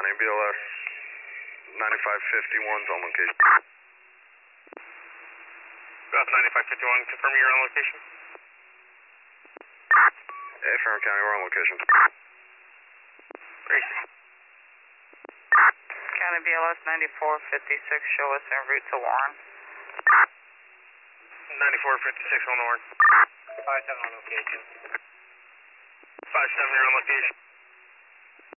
County, BLS 9551's on location. BLS 9551, confirm you're on location. Hey, Farron County, we're on location. Racing. County BLS 9456, show us en route to Warren. 9456 on Warren. 57 on location. 57, you're on location.